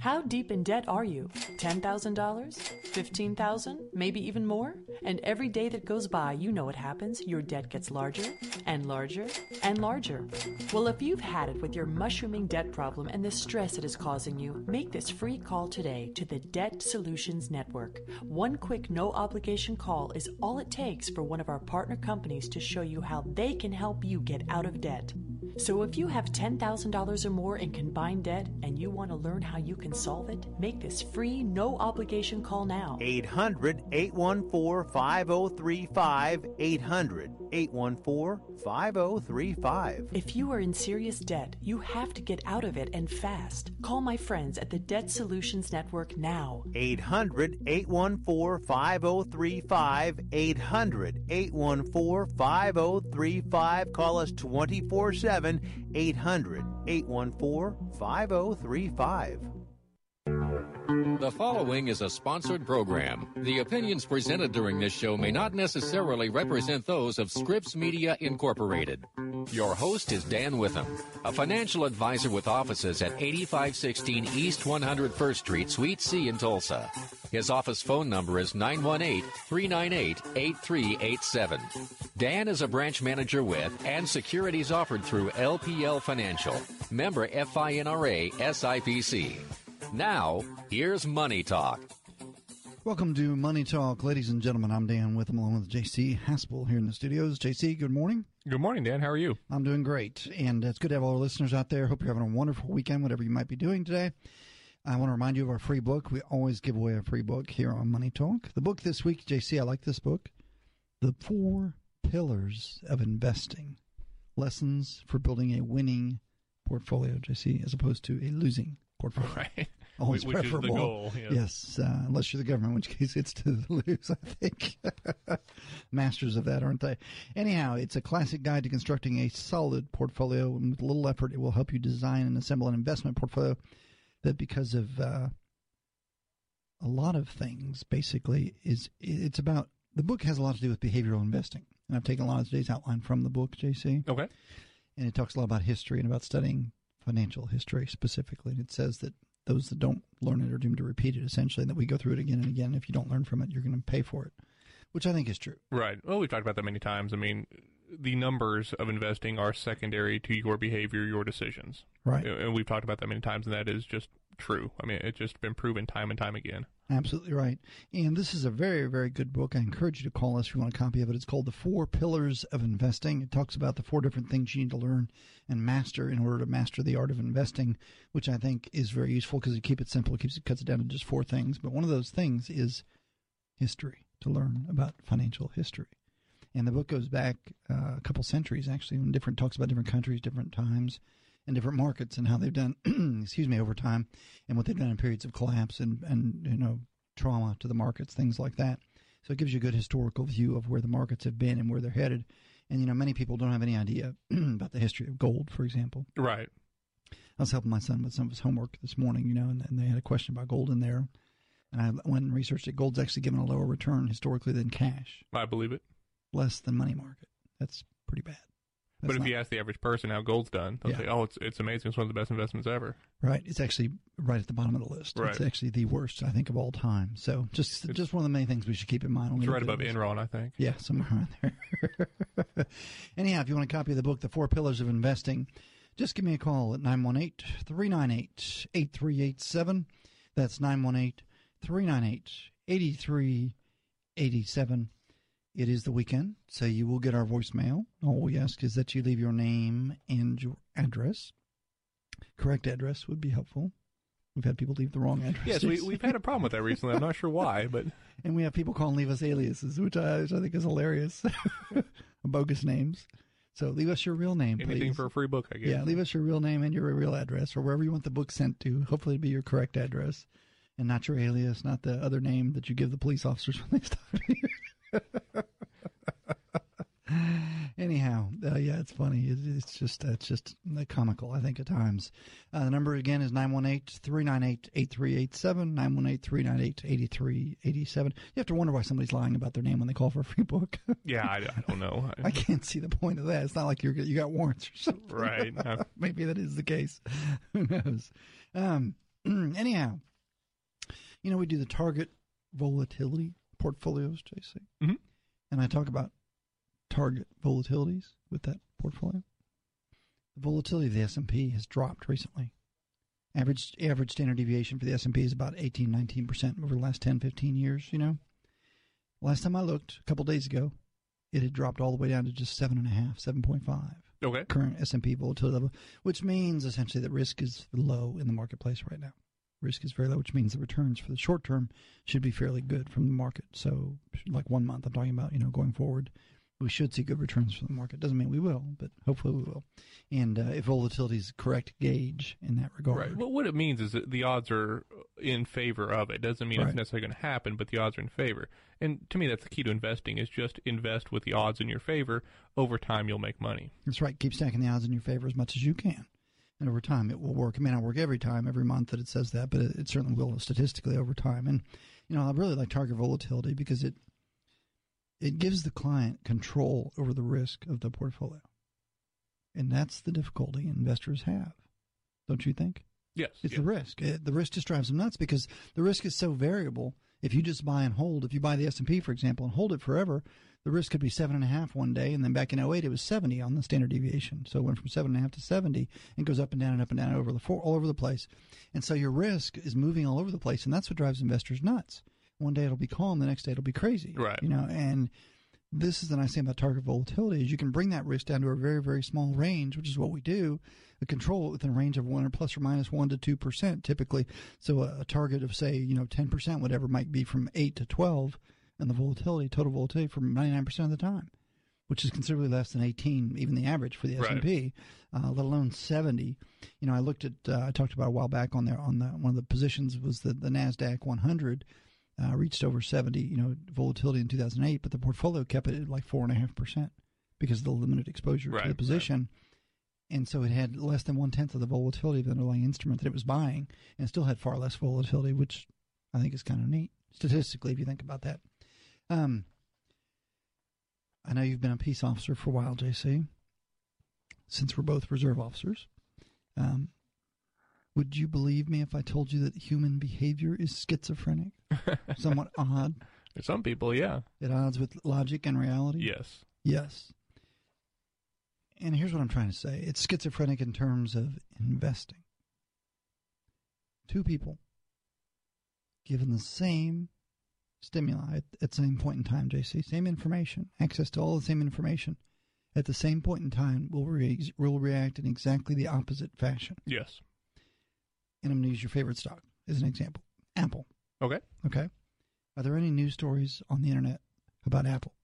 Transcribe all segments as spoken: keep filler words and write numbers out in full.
How deep in debt are you? ten thousand dollars? fifteen thousand dollars? Maybe even more? And every day that goes by, you know what happens. Your debt gets larger and larger and larger. Well, if you've had it with your mushrooming debt problem and the stress it is causing you, make this free call today to the Debt Solutions Network. One quick, no-obligation call is all it takes for one of our partner companies to show you how they can help you get out of debt. So if you have ten thousand dollars or more in combined debt and you want to learn how you can solve it, make this free, no-obligation call now. eight hundred, eight one four, five oh three five. eight hundred, eight one four, five oh three five. If you are in serious debt, you have to get out of it and fast. Call my friends at the Debt Solutions Network now. eight hundred, eight one four, five oh three five. eight hundred, eight one four, five oh three five. Call us twenty-four seven. eight hundred, eight one four, five oh three five. The following is a sponsored program. The opinions presented during this show may not necessarily represent those of Scripps Media Incorporated. Your host is Dan Witham, a financial advisor with offices at eighty-five sixteen East one hundred first Street, Suite C in Tulsa. His office phone number is nine one eight, three nine eight, eight three eight seven. Dan is a branch manager with and securities offered through L P L Financial, member F I N R A S I P C. Now, here's Money Talk. Welcome to Money Talk, ladies and gentlemen. I'm Dan Witham, along with J C Haspel here in the studios. J C, good morning. Good morning, Dan. How are you? I'm doing great, and it's good to have all our listeners out there. Hope you're having a wonderful weekend, whatever you might be doing today. I want to remind you of our free book. We always give away a free book here on Money Talk. The book this week, J C, I like this book, The Four Pillars of Investing, Lessons for Building a Winning Portfolio, J C, as opposed to a losing portfolio. Right. Always which preferable. is the goal. Yes, yes uh, unless you're the government, in which case it's to lose, I think. Masters of that, aren't they? Anyhow, it's a classic guide to constructing a solid portfolio, and with little effort, it will help you design and assemble an investment portfolio that, because of uh, a lot of things, basically, is it's about, the book has a lot to do with behavioral investing. And I've taken a lot of today's outline from the book, J C. Okay. And it talks a lot about history and about studying financial history specifically. And it says that those that don't learn it are doomed to repeat it, essentially, and that we go through it again and again. If you don't learn from it, you're going to pay for it, which I think is true. Right. Well, we've talked about that many times. I mean, the numbers of investing are secondary to your behavior, your decisions. Right. And we've talked about that many times, and that is just true. I mean, it's just been proven time and time again. Absolutely right. And this is a very, very good book. I encourage you to call us if you want a copy of it. It's called The Four Pillars of Investing. It talks about the four different things you need to learn and master in order to master the art of investing, which I think is very useful because you keep it simple. It keeps it cuts it down to just four things. But one of those things is history, to learn about financial history. And the book goes back uh, a couple centuries, actually, when different talks about different countries, different times, and different markets and how they've done, excuse me, over time, and what they've done in periods of collapse and, and, you know, trauma to the markets, things like that. So it gives you a good historical view of where the markets have been and where they're headed. And, you know, many people don't have any idea about the history of gold, for example. Right. I was helping my son with some of his homework this morning, you know, and, and they had a question about gold in there. And I went and researched it. Gold's actually given a lower return historically than cash. I believe it. Less than money market. That's pretty bad. That's but if not, you ask the average person how gold's done, they'll yeah. say, oh, it's it's amazing. It's one of the best investments ever. Right. It's actually right at the bottom of the list. Right. It's actually the worst, I think, of all time. So just it's, just one of the many things we should keep in mind. It's right above Enron, I think. Yeah, somewhere around there. Anyhow, if you want a copy of the book, The Four Pillars of Investing, just give me a call at nine one eight, three nine eight, eight three eight seven. That's nine one eight, three nine eight, eight three eight seven. It is the weekend, so you will get our voicemail. All we ask is that you leave your name and your address. Correct address would be helpful. We've had people leave the wrong address. Yes, we, we've had a problem with that recently. I'm not sure why, but... And we have people call and leave us aliases, which I, which I think is hilarious. Bogus names. So leave us your real name, Anything please. for a free book, I guess. Yeah, leave us your real name and your real address, or wherever you want the book sent to. Hopefully it'll be your correct address, and not your alias, not the other name that you give the police officers when they stop you. Anyhow, uh, yeah, it's funny. It, it's just it's just comical, I think, at times. Uh, the number, again, is nine one eight, three nine eight, eight three eight seven, nine one eight, three nine eight, eight three eight seven. You have to wonder why somebody's lying about their name when they call for a free book. Yeah, I, I don't know. I can't see the point of that. It's not like you're, you got warrants or something. Right. Maybe that is the case. Who knows? Um, Anyhow, you know, we do the target volatility portfolios, J C. Mm-hmm. And I talk about target volatilities with that portfolio. The volatility of the S and P has dropped recently. Average average standard deviation for the S and P is about eighteen, nineteen percent over the last ten, fifteen years, you know. Last time I looked, a couple days ago, it had dropped all the way down to just seven point five, seven point five. Okay. Current S and P volatility level, which means essentially that risk is low in the marketplace right now. Risk is very low, which means the returns for the short term should be fairly good from the market. So like one month, I'm talking about, you know, going forward, we should see good returns from the market. Doesn't mean we will, but hopefully we will. And uh, if volatility is correct gauge in that regard. Right. Well, what it means is that the odds are in favor of it. Doesn't mean Right. it's necessarily going to happen, but the odds are in favor. And to me, that's the key to investing, is just invest with the odds in your favor. Over time, you'll make money. That's right. Keep stacking the odds in your favor as much as you can. And over time, it will work. It may not work every time, every month that it says that, but it, it certainly will statistically over time. And, you know, I really like target volatility because it it gives the client control over the risk of the portfolio. And that's the difficulty investors have, don't you think? Yes. It's yes. the risk. It, the risk just drives them nuts because the risk is so variable. If you just buy and hold, if you buy the S and P, for example, and hold it forever, the risk could be seven and a half one day, and then back in oh eight it was seventy on the standard deviation. So it went from seven and a half to seventy, and goes up and down and up and down over the four, all over the place. And so your risk is moving all over the place, and that's what drives investors nuts. One day it'll be calm, the next day it'll be crazy. Right. You know, and this is the nice thing about target volatility is you can bring that risk down to a very, very small range, which is what we do. We control it within a range of one or plus or minus one to two percent typically. So a, a target of say, you know, ten percent, whatever, might be from eight to twelve, and the volatility, total volatility, from ninety-nine percent of the time, which is considerably less than eighteen, even the average for the Right. S and P, uh, let alone seventy. You know, I looked at, uh, I talked about a while back on there on the one of the positions was the the NASDAQ one hundred. Uh, reached over seventy, you know, volatility in two thousand eight, but the portfolio kept it at like four and a half percent because of the limited exposure Right, to the position. Right. And so it had less than one tenth of the volatility of the underlying instrument that it was buying, and still had far less volatility, which I think is kind of neat statistically if you think about that. Um, I know you've been a peace officer for a while, J C, since we're both reserve officers. Um, Would you believe me if I told you that human behavior is schizophrenic? Somewhat odd. Some people, yeah. At odds with logic and reality? Yes. Yes. And here's what I'm trying to say. It's schizophrenic in terms of investing. Two people given the same stimuli at, at the same point in time, J C, same information, access to all the same information, at the same point in time will, re- will react in exactly the opposite fashion. Yes. And I'm going to use your favorite stock as an example, Apple. Okay. Okay. Are there any news stories on the internet about Apple?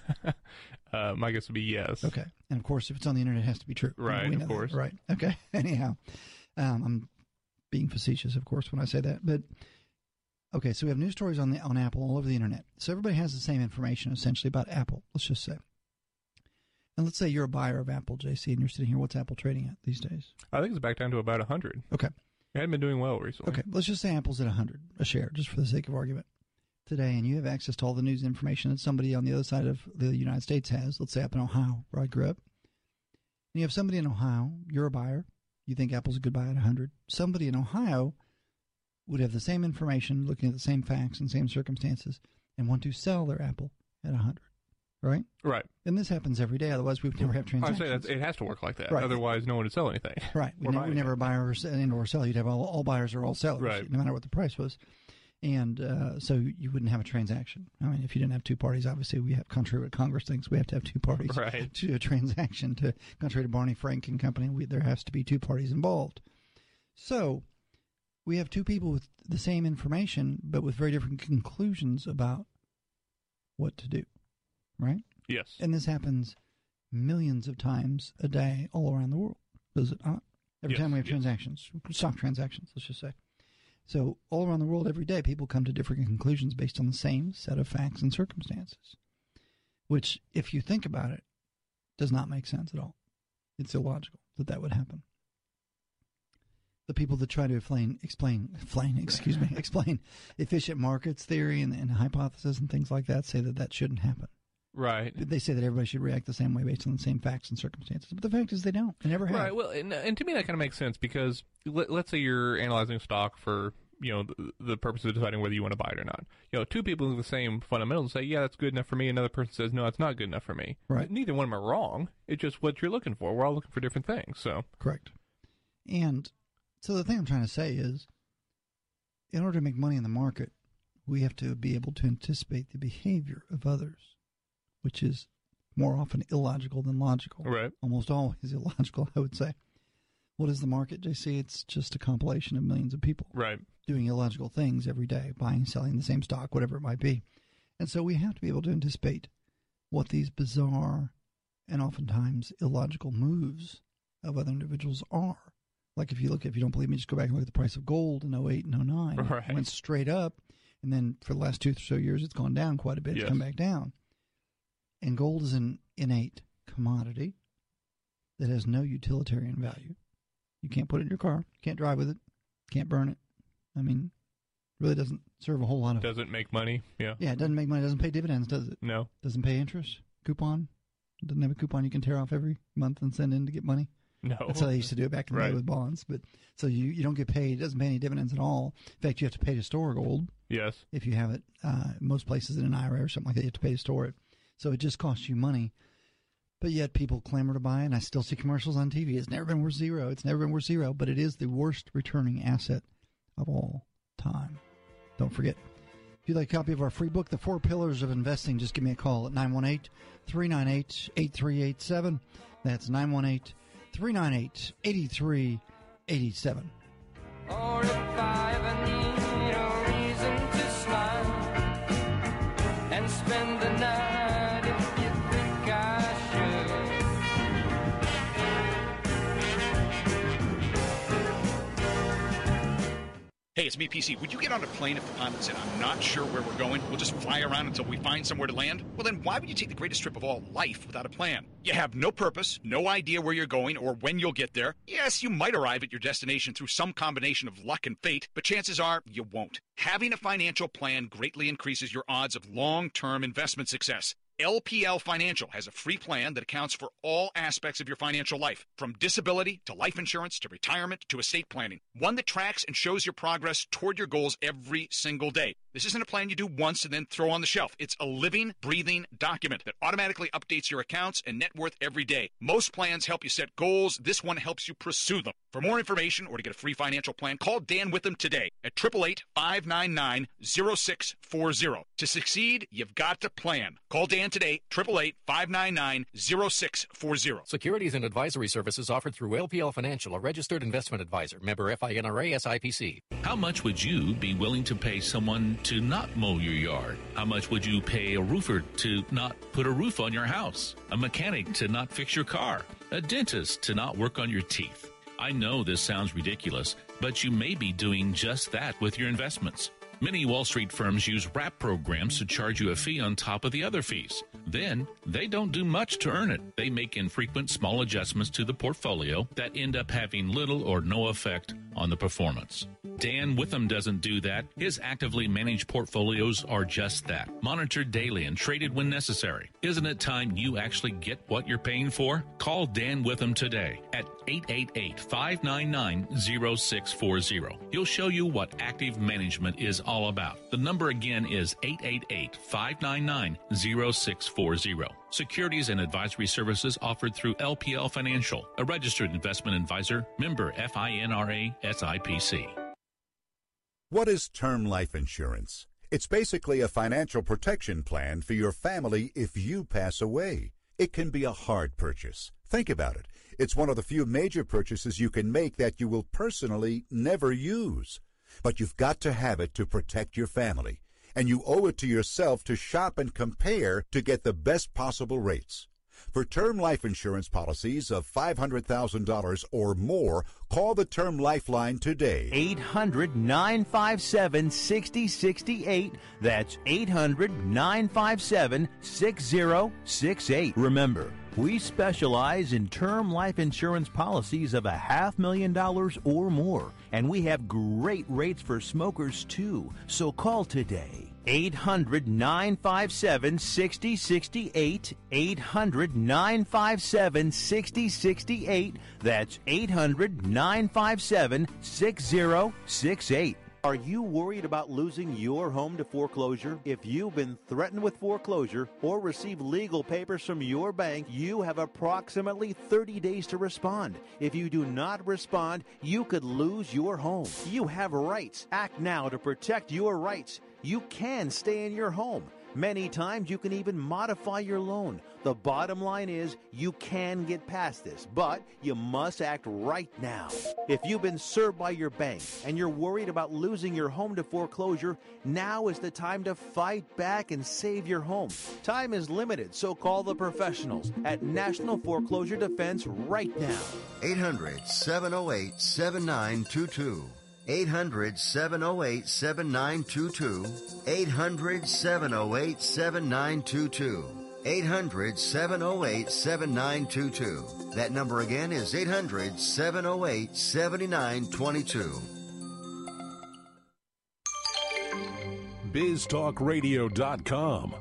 uh, my guess would be yes. Okay. And, of course, if it's on the internet, it has to be true. Right, We of know course. that. Right. Okay. Anyhow, um, I'm being facetious, of course, when I say that. But, okay, so we have news stories on the on Apple all over the internet. So everybody has the same information, essentially, about Apple, let's just say. And let's say you're a buyer of Apple, J C, and you're sitting here. What's Apple trading at these days? I think it's back down to about one hundred. Okay. It hadn't been doing well recently. Okay, let's just say Apple's at one hundred a share, just for the sake of argument, today, and you have access to all the news information that somebody on the other side of the United States has, let's say up in Ohio, where I grew up. And you have somebody in Ohio, you're a buyer, you think Apple's a good buy at one hundred. Somebody in Ohio would have the same information, looking at the same facts and same circumstances, and want to sell their Apple at one hundred, right? Right. And this happens every day, otherwise we would never have I transactions. say that it has to work like that. Right. Otherwise, no one would sell anything. Right. We, Or ne- buy we never buy or sell, and or sell. You'd have all, all buyers or all sellers, Right. no matter what the price was. And uh, so you wouldn't have a transaction. I mean, if you didn't have two parties, obviously we have, contrary to what Congress thinks, we have to have two parties Right. to a transaction. To contrary to Barney Frank and company, we, there has to be two parties involved. So we have two people with the same information, but with very different conclusions about what to do, right? Yes. And this happens millions of times a day all around the world, does it not? Every Yes, time we have yes. transactions, stock transactions, let's just say. So all around the world, every day, people come to different conclusions based on the same set of facts and circumstances, which, if you think about it, does not make sense at all. It's illogical that that would happen. The people that try to explain, explain, explain, excuse me, explain efficient markets theory and, and hypothesis and things like that say that that shouldn't happen. Right. They say that everybody should react the same way based on the same facts and circumstances. But the fact is they don't. They never have. Right. Well, and, and to me that kind of makes sense because let, let's say you're analyzing stock for, you know, the, the purpose of deciding whether you want to buy it or not. You know, two people with the same fundamentals say, yeah, that's good enough for me. Another person says, no, it's not good enough for me. Right. Neither one of them are wrong. It's just what you're looking for. We're all looking for different things. So correct. And so the thing I'm trying to say is, in order to make money in the market, we have to be able to anticipate the behavior of others, which is more often illogical than logical. Right. Almost always illogical, I would say. What is the market, J C? It's just a compilation of millions of people. Right. Doing illogical things every day, buying, selling the same stock, whatever it might be. And so we have to be able to anticipate what these bizarre and oftentimes illogical moves of other individuals are. Like if you look, if you don't believe me, just go back and look at the price of gold in oh eight and oh nine. Right. It went straight up, and then for the last two or so years, it's gone down quite a bit. It's yes. come back down. And gold is an innate commodity that has no utilitarian value. You can't put it in your car. Can't drive with it. Can't burn it. I mean, really doesn't serve a whole lot of... Doesn't make money, yeah. Yeah, it doesn't make money. Doesn't pay dividends, does it? No. Doesn't pay interest. Coupon. Doesn't have a coupon you can tear off every month and send in to get money. No. That's how they used to do it back in the right. day with bonds. But so you, you don't get paid. It doesn't pay any dividends at all. In fact, you have to pay to store gold. Yes. If you have it. Uh, most places in an I R A or something like that, you have to pay to store it. So it just costs you money. But yet people clamor to buy it, and I still see commercials on T V. It's never been worth zero. It's never been worth zero. But it is the worst returning asset of all time. Don't forget. If you'd like a copy of our free book, The Four Pillars of Investing, just give me a call at nine one eight, three nine eight, eight three eight seven. That's nine one eight, three nine eight, eight three eight seven. Or if I ever need a reason to smile and spend the night if you think I should. Hey, it's me, P C. Would you get on a plane if the pilot said, I'm not sure where we're going, we'll just fly around until we find somewhere to land? Well, then why would you take the greatest trip of all, life, without a plan? You have no purpose, no idea where you're going or when you'll get there. Yes, you might arrive at your destination through some combination of luck and fate, but chances are you won't. Having a financial plan greatly increases your odds of long-term investment success. L P L Financial has a free plan that accounts for all aspects of your financial life, from disability to life insurance to retirement to estate planning. One that tracks and shows your progress toward your goals every single day. This isn't a plan you do once and then throw on the shelf. It's a living, breathing document that automatically updates your accounts and net worth every day. Most plans help you set goals. This one helps you pursue them. For more information or to get a free financial plan, call Dan Witham today at eight eight eight, five nine nine, zero six four zero. To succeed, you've got to plan. Call Dan today, eight eight eight, five nine nine, zero six four zero. Securities and advisory services offered through L P L Financial, a registered investment advisor. Member F I N R A S I P C. How much would you be willing to pay someone to not mow your yard? How much would you pay a roofer to not put a roof on your house? A mechanic to not fix your car? A dentist to not work on your teeth? I know this sounds ridiculous, but you may be doing just that with your investments. Many Wall Street firms use wrap programs to charge you a fee on top of the other fees. Then, they don't do much to earn it. They make infrequent small adjustments to the portfolio that end up having little or no effect on the performance. Dan Witham doesn't do that. His actively managed portfolios are just that, monitored daily and traded when necessary. Isn't it time you actually get what you're paying for? Call Dan Witham today at eight eight eight, five nine nine, zero six four zero. He'll show you what active management is all about. The number again is eight eight eight, five nine nine, zero six four zero. Securities and advisory services offered through L P L Financial, a registered investment advisor, member F I N R A S I P C. What is term life insurance? It's basically a financial protection plan for your family if you pass away. It can be a hard purchase. Think about it. It's one of the few major purchases you can make that you will personally never use. But you've got to have it to protect your family, and you owe it to yourself to shop and compare to get the best possible rates. For term life insurance policies of five hundred thousand dollars or more, call the Term Lifeline today. eight hundred, nine five seven, six zero six eight. That's eight hundred, nine five seven, six zero six eight. Remember, we specialize in term life insurance policies of a half million dollars or more, And we have great rates for smokers, too. So call today. eight hundred, nine five seven, six zero six eight. eight hundred, nine five seven, six zero six eight. That's eight hundred, nine five seven, six zero six eight. Are you worried about losing your home to foreclosure? If you've been threatened with foreclosure or received legal papers from your bank, you have approximately thirty days to respond. If you do not respond, you could lose your home. You have rights. Act now to protect your rights. You can stay in your home. Many times you can even modify your loan. The bottom line is you can get past this, but you must act right now. If you've been served by your bank and you're worried about losing your home to foreclosure, now is the time to fight back and save your home. Time is limited, so call the professionals at National Foreclosure Defense right now. eight hundred, seven oh eight, seven nine two two. eight hundred, seven oh eight, seven nine two two. eight hundred, seven oh eight, seven nine two two. eight hundred, seven oh eight, seven nine two two. That number again is eight hundred, seven oh eight, seven nine two two. biz talk radio dot com.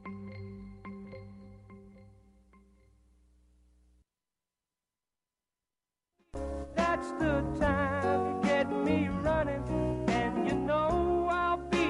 That's the time to get me running, and you know I'll be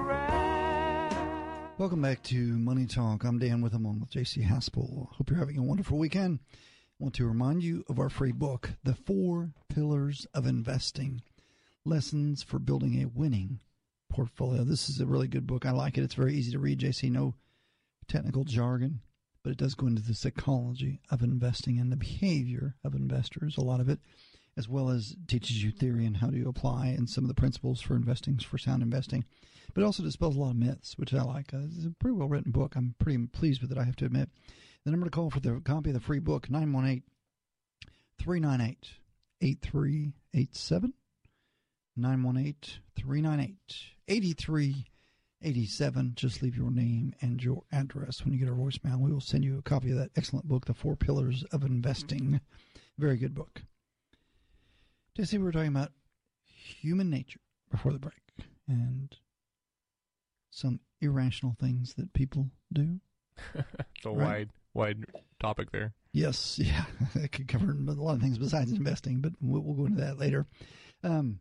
around. Welcome back to Money Talk. I'm Dan with along with J C Haspel. Hope you're having a wonderful weekend. I want to remind you of our free book, The Four Pillars of Investing, Lessons for Building a Winning Portfolio. This is a really good book. I like it. It's very easy to read, J C. No technical jargon, but it does go into the psychology of investing and the behavior of investors, a lot of it, as well as teaches you theory and how to apply and some of the principles for investing, for sound investing. But it also dispels a lot of myths, which I like. Uh, it's a pretty well-written book. I'm pretty pleased with it, I have to admit. The number to call for the copy of the free book, nine one eight, three nine eight, eight three eight seven, nine one eight, three nine eight, eight three eight seven. Just leave your name and your address. When you get our voicemail, we will send you a copy of that excellent book, The Four Pillars of Investing. Very good book. Jesse, we were talking about human nature before the break and some irrational things that people do. It's a right? wide, wide topic there. Yes, yeah. It could cover a lot of things besides investing, but we'll, we'll go into that later. Um,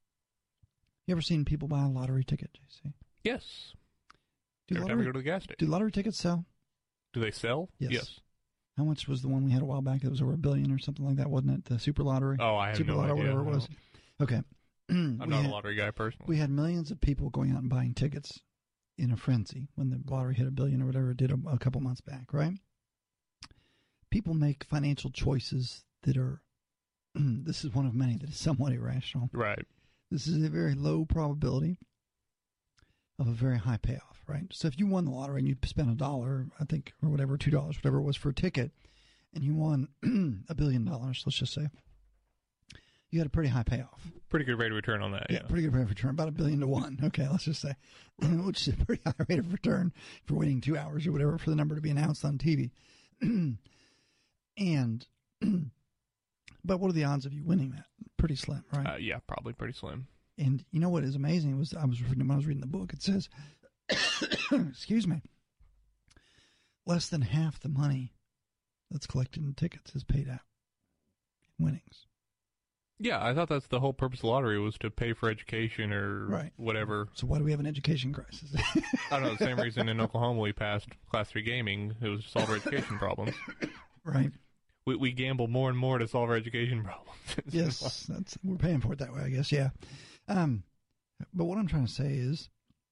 you ever seen people buy a lottery ticket, J C? Yes. Do Every lottery, time we go to the gas station. Do lottery tickets sell? Do they sell? Yes. Yes. How much was the one we had a while back? It was over a billion or something like that, wasn't it? The Super Lottery? Oh, I have Super no Lotto, idea. whatever it was. Okay. I'm We not had- a lottery guy personally. We had millions of people going out and buying tickets in a frenzy when the lottery hit a billion or whatever it did a, a couple months back, right? People make financial choices that are, this is one of many that is somewhat irrational. Right. This is a very low probability of a very high payoff, right? So if you won the lottery and you spent a dollar, I think, or whatever, two dollars, whatever it was for a ticket, and you won a billion dollars, let's just say, you had a pretty high payoff. Pretty good rate of return on that, yeah. Yeah, pretty good rate of return, about a billion to one. Okay, let's just say, which is a pretty high rate of return for waiting two hours or whatever for the number to be announced on T V. and, but what are the odds of you winning that? Pretty slim, right? Uh, yeah, probably pretty slim. And you know what is amazing was I was reading, when I was reading the book, it says, excuse me, less than half the money that's collected in tickets is paid out in winnings. Yeah, I thought that's the whole purpose of the lottery was to pay for education or Right. whatever. So why do we have an education crisis? I don't know, the same reason in Oklahoma we passed Class three gaming. It was to solve our education problems. Right. We we gamble more and more to solve our education problems. Yes, that's we're paying for it that way, I guess, yeah. Um, but what I'm trying to say is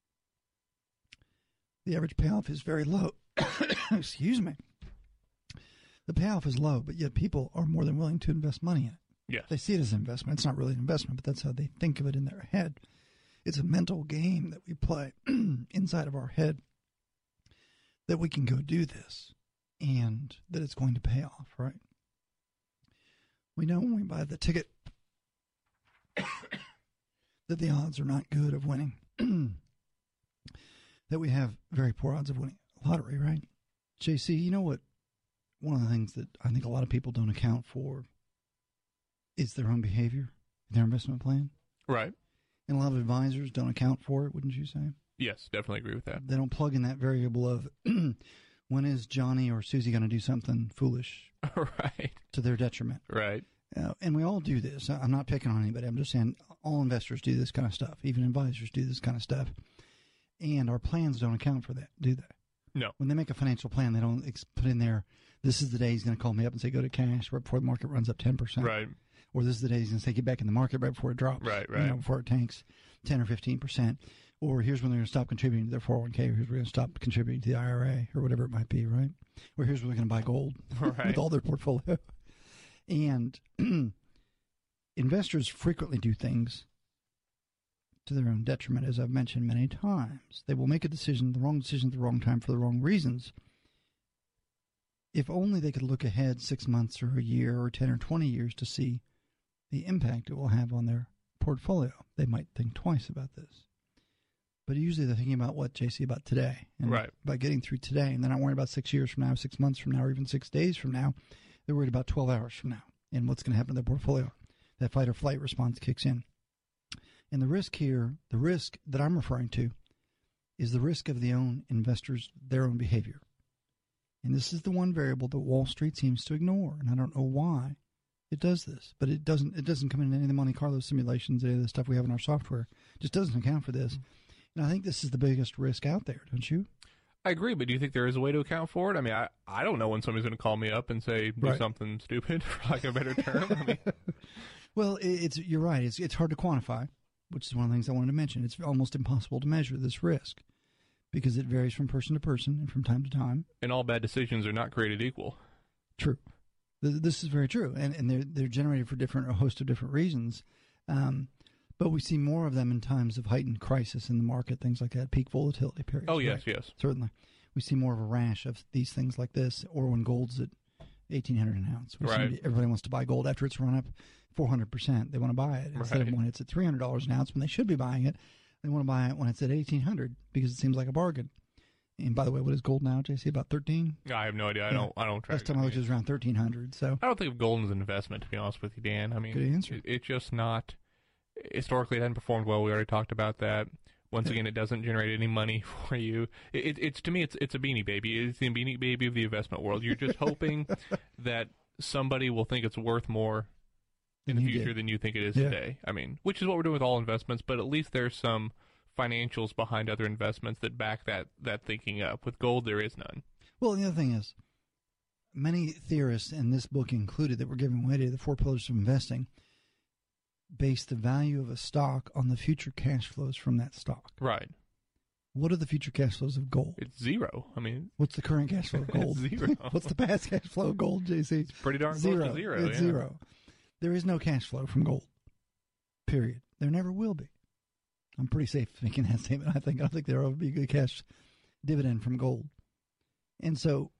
the average payoff is very low. Excuse me. The payoff is low, but yet people are more than willing to invest money in it. Yes. They see it as an investment. It's not really an investment, but that's how they think of it in their head. It's a mental game that we play inside of our head that we can go do this and that it's going to pay off, right? We know when we buy the ticket that the odds are not good of winning, that we have very poor odds of winning a lottery, right? J C, you know what? One of the things that I think a lot of people don't account for is their own behavior, their investment plan. Right. And a lot of advisors don't account for it, wouldn't you say? Yes, definitely agree with that. They don't plug in that variable of when is Johnny or Susie going to do something foolish right. to their detriment. Right. Uh, and we all do this. I'm not picking on anybody. I'm just saying all investors do this kind of stuff. Even advisors do this kind of stuff. And our plans don't account for that, do they? No. When they make a financial plan, they don't ex- put in there, this is the day he's going to call me up and say, go to cash right before the market runs up ten percent. Right. Or this is the day he's going to say, get back in the market right before it drops. Right, right. You know, before it tanks ten or fifteen percent. Or here's when they're going to stop contributing to their four oh one k. Or here's when they're going to stop contributing to the I R A or whatever it might be, right? Or here's when they're going to buy gold right. with all their portfolio. And investors frequently do things to their own detriment, as I've mentioned many times. They will make a decision, the wrong decision at the wrong time for the wrong reasons. If only they could look ahead six months or a year or ten or twenty years to see the impact it will have on their portfolio, they might think twice about this. But usually they're thinking about what, J C, about today. And right. about getting through today. And they're not worried about six years from now, six months from now, or even six days from now. They're worried about twelve hours from now and what's going to happen to their portfolio. That fight or flight response kicks in. And the risk here, the risk that I'm referring to, is the risk of the own investors, their own behavior. And this is the one variable that Wall Street seems to ignore. And I don't know why it does this. But it doesn't it doesn't come in any of the Monte Carlo simulations, any of the stuff we have in our software. It just doesn't account for this. And I think this is the biggest risk out there, don't you? I agree, but do you think there is a way to account for it? I mean, I, I don't know when somebody's going to call me up and say, do right. something stupid, for lack of a better term. I mean, well, it's you're right. It's it's hard to quantify, which is one of the things I wanted to mention. It's almost impossible to measure this risk because it varies from person to person and from time to time. And all bad decisions are not created equal. True. This is very true. And, and they're, they're generated for different a host of different reasons. Um, but we see more of them in times of heightened crisis in the market, things like that, peak volatility periods. Oh, yes, right? yes. Certainly. We see more of a rash of these things like this, or when gold's at eighteen hundred an ounce. We right. see everybody wants to buy gold after it's run up four hundred percent. They want to buy it instead right. of when it's at three hundred dollars an ounce when they should be buying it. They want to buy it when it's at eighteen hundred dollars because it seems like a bargain. And by the way, what is gold now, J C? About thirteen? I have no idea. I yeah. don't I don't track Last time I looked, it was around thirteen hundred. So I don't think of gold as an investment, to be honest with you, Dan. I mean, good answer. It, it's just not. Historically, it hasn't performed well. We already talked about that. Once again, it doesn't generate any money for you. It, it, it's to me, it's it's a beanie baby. It's the beanie baby of the investment world. You're just hoping that somebody will think it's worth more in the future did. than you think it is yeah. today. I mean, which is what we're doing with all investments. But at least there's some financials behind other investments that back that that thinking up. With gold, there is none. Well, the other thing is, many theorists, and this book included, that we're giving away to the four pillars of investing, base the value of a stock on the future cash flows from that stock. Right. What are the future cash flows of gold? It's zero. I mean, what's the current cash flow of gold? Zero. What's the past cash flow of gold, J C? It's pretty darn zero. close to zero. It's yeah. zero. There is no cash flow from gold. Period. There never will be. I'm pretty safe making that statement. I think I think there will be a good cash dividend from gold, and so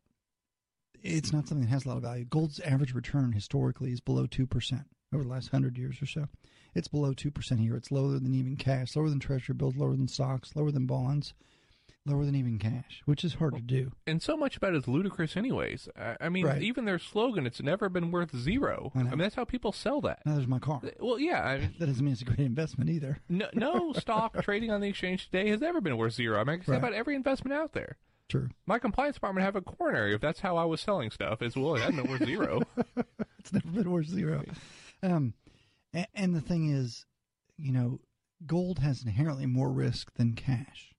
it's not something that has a lot of value. Gold's average return historically is below two percent over the last hundred years or so. It's below two percent here. It's lower than even cash, lower than treasury bills, lower than stocks, lower than bonds, lower than even cash, which is hard to do. And so much about it is ludicrous anyways. I, I mean, right. even their slogan, it's never been worth zero. I, I mean, that's how people sell that. Now there's my car. Well, yeah. I mean, that doesn't mean it's a great investment either. No, no stock trading on the exchange today has ever been worth zero. I mean, I can say right. about every investment out there. True. My compliance department have a coronary if that's how I was selling stuff. It's, well, it hasn't been worth zero. It's never been worth zero. Um, and, and the thing is, you know, gold has inherently more risk than cash.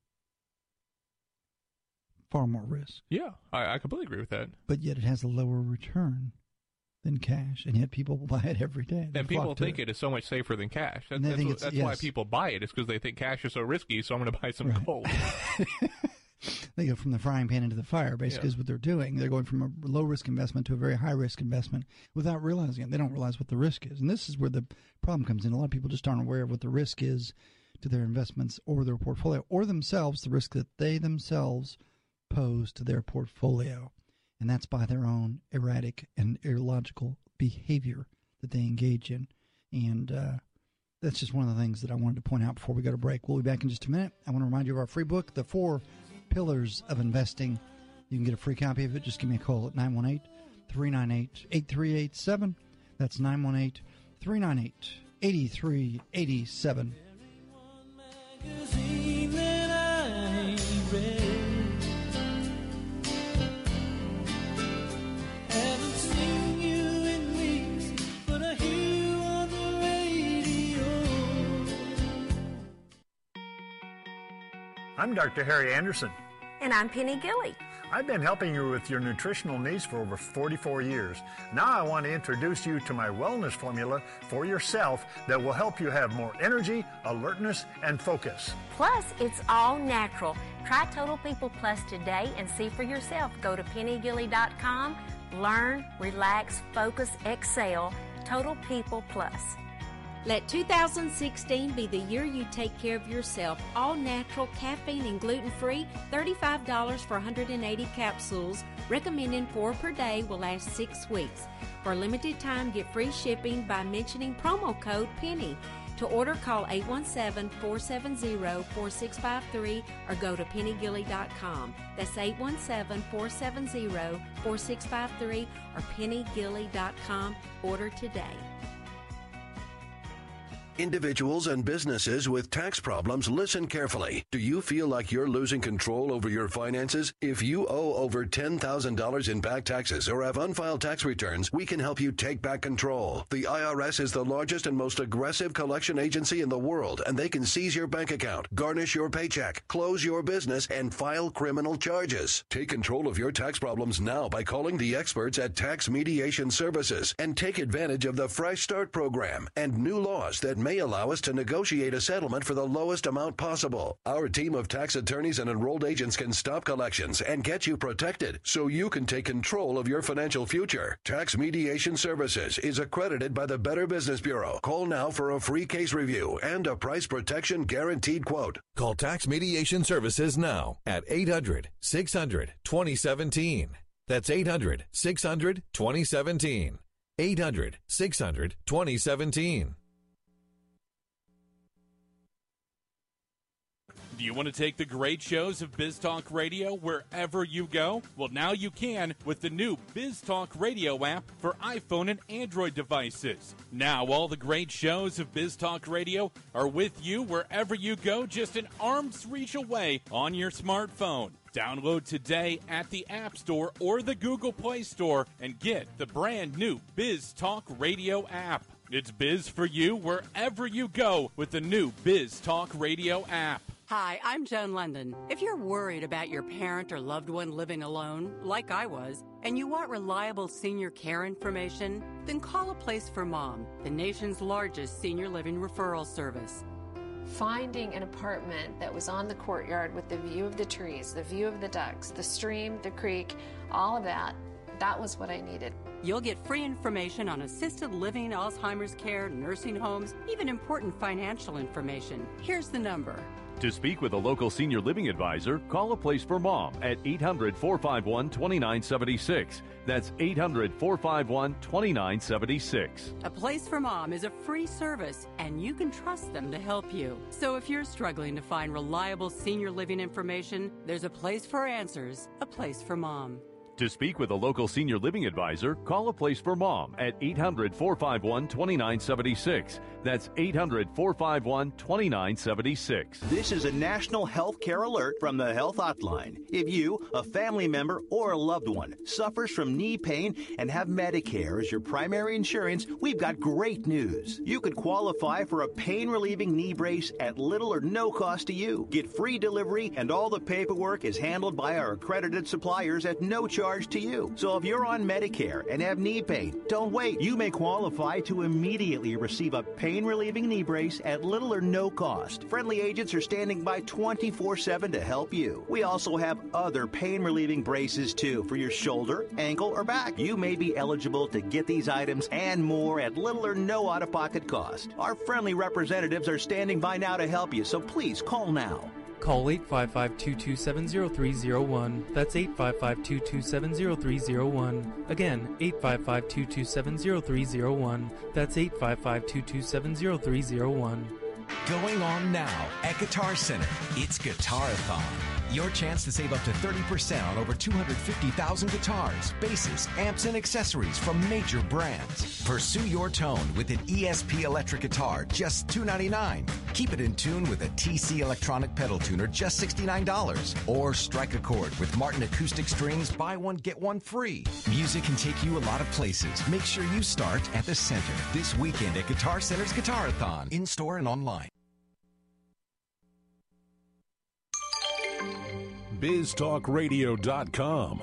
Far more risk. Yeah, I, I completely agree with that. But yet it has a lower return than cash, and yet people buy it every day. They and people think it. it is so much safer than cash. That, they that's think what, it's, that's yes. why people buy it. It's because they think cash is so risky, so I'm going to buy some right. gold. They go from the frying pan into the fire, basically, yeah. is what they're doing. They're going from a low-risk investment to a very high-risk investment without realizing it. They don't realize what the risk is. And this is where the problem comes in. A lot of people just aren't aware of what the risk is to their investments or their portfolio, or themselves, the risk that they themselves pose to their portfolio. And that's by their own erratic and illogical behavior that they engage in. And uh, that's just one of the things that I wanted to point out before we go to break. We'll be back in just a minute. I want to remind you of our free book, The Four Pillars of Investing. You can get a free copy of it. Just give me a call at nine one eight, three nine eight, eight three eight seven. That's nine one eight, three nine eight, eighty-three eighty-seven. Magazine that I read. Haven't seen you in weeks, but I hear you on the radio. I'm Doctor Harry Anderson. And I'm Penny Gilly. I've been helping you with your nutritional needs for over forty-four years. Now I want to introduce you to my wellness formula for yourself that will help you have more energy, alertness, and focus. Plus, it's all natural. Try Total People Plus today and see for yourself. Go to penny gilly dot com. Learn, relax, focus, excel. Total People Plus. Let two thousand sixteen be the year you take care of yourself. All natural, caffeine and gluten-free, thirty-five dollars for one hundred eighty capsules. Recommending four per day will last six weeks. For a limited time, get free shipping by mentioning promo code PENNY. To order, call eight one seven, four seven zero, four six five three or go to penny gilly dot com. That's eight one seven, four seven zero, four six five three or penny gilly dot com. Order today. Individuals and businesses with tax problems, listen carefully. Do you feel like you're losing control over your finances? If you owe over ten thousand dollars in back taxes or have unfiled tax returns, we can help you take back control. The I R S is the largest and most aggressive collection agency in the world, and they can seize your bank account, garnish your paycheck, close your business, and file criminal charges. Take control of your tax problems now by calling the experts at Tax Mediation Services and take advantage of the Fresh Start program and new laws that may allow us to negotiate a settlement for the lowest amount possible. Our team of tax attorneys and enrolled agents can stop collections and get you protected so you can take control of your financial future. Tax Mediation Services is accredited by the Better Business Bureau. Call now for a free case review and a price protection guaranteed quote. Call Tax Mediation Services now at eight hundred, six hundred, twenty seventeen. That's eight hundred, six hundred, twenty seventeen. eight hundred, six hundred, twenty seventeen. Do you want to take the great shows of Biz Talk Radio wherever you go? Well, now you can with the new Biz Talk Radio app for iPhone and Android devices. Now, all the great shows of Biz Talk Radio are with you wherever you go, just an arm's reach away on your smartphone. Download today at the App Store or the Google Play Store and get the brand new Biz Talk Radio app. It's Biz for you wherever you go with the new Biz Talk Radio app. Hi, I'm Joan London. If you're worried about your parent or loved one living alone, like I was, and you want reliable senior care information, then call A Place for Mom, the nation's largest senior living referral service. Finding an apartment that was on the courtyard with the view of the trees, the view of the ducks, the stream, the creek, all of that, that was what I needed. You'll get free information on assisted living, Alzheimer's care, nursing homes, even important financial information. Here's the number. To speak with a local senior living advisor, call A Place for Mom at eight hundred, four five one, two nine seven six. That's eight hundred, four five one, two nine seven six. A Place for Mom is a free service, and you can trust them to help you. So if you're struggling to find reliable senior living information, there's a place for answers, A Place for Mom. To speak with a local senior living advisor, call A Place for Mom at eight hundred, four five one, two nine seven six. That's eight hundred, four five one, two nine seven six. This is a national health care alert from the Health Hotline. If you, a family member, or a loved one suffers from knee pain and have Medicare as your primary insurance, we've got great news. You could qualify for a pain-relieving knee brace at little or no cost to you. Get free delivery, and all the paperwork is handled by our accredited suppliers at no charge to you. So if you're on Medicare and have knee pain, don't wait. You may qualify to immediately receive a pain-relieving knee brace at little or no cost. Friendly agents are standing by twenty-four seven to help you. We also have other pain-relieving braces too for your shoulder, ankle, or back. You may be eligible to get these items and more at little or no out-of-pocket cost. Our friendly representatives are standing by now to help you, so please call now. Call eight five five, two two seven, zero three zero one. That's eight five five, two two seven, zero three zero one. Again, eight five five, two two seven, zero three zero one. That's eight five five, two two seven, zero three zero one. Going on now at Guitar Center. It's Guitarathon. Your chance to save up to thirty percent on over two hundred fifty thousand guitars, basses, amps, and accessories from major brands. Pursue your tone with an E S P electric guitar, just two hundred ninety-nine dollars. Keep it in tune with a T C electronic pedal tuner, just sixty-nine dollars. Or strike a chord with Martin acoustic strings, buy one, get one free. Music can take you a lot of places. Make sure you start at the center this weekend at Guitar Center's Guitarathon, in-store and online. biz talk radio dot com.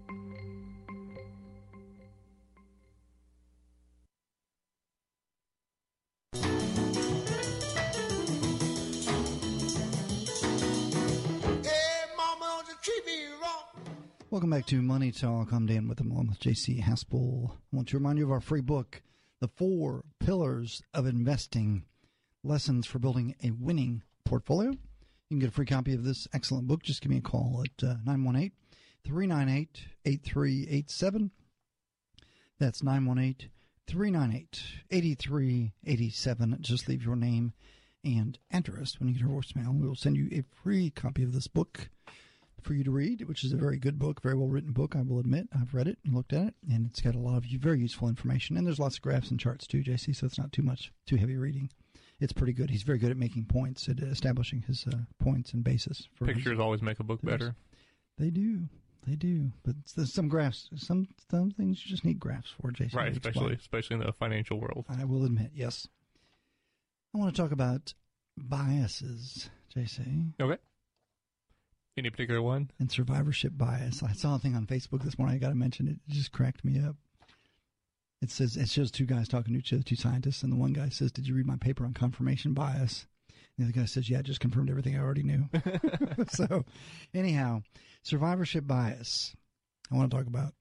Welcome back to Money Talk. I'm Dan with them along with J C Haspel. I want to remind you of our free book, The Four Pillars of Investing, Lessons for Building a Winning Portfolio. You can get a free copy of this excellent book. Just give me a call at uh, nine one eight, three nine eight, eight three eight seven. That's nine one eight, three nine eight, eight three eight seven. Just leave your name and address when you get our voicemail. We will send you a free copy of this book for you to read, which is a very good book, very well-written book, I will admit. I've read it and looked at it, and it's got a lot of very useful information. And there's lots of graphs and charts too, J C, so it's not too much, too heavy reading. It's pretty good. He's very good at making points, at establishing his uh, points and basis. For Pictures his, always make a book better. They do. They do. But there's some graphs, some some things you just need graphs for, Jason. Right, especially especially in the financial world. I will admit, yes. I want to talk about biases, J C. Okay. Any particular one? And survivorship bias. I saw a thing on Facebook this morning. I got to mention it. It just cracked me up. It says it shows two guys talking to each other, two scientists, and the one guy says, "Did you read my paper on confirmation bias?" And the other guy says, "Yeah, it just confirmed everything I already knew." So, anyhow, survivorship bias. I want to talk about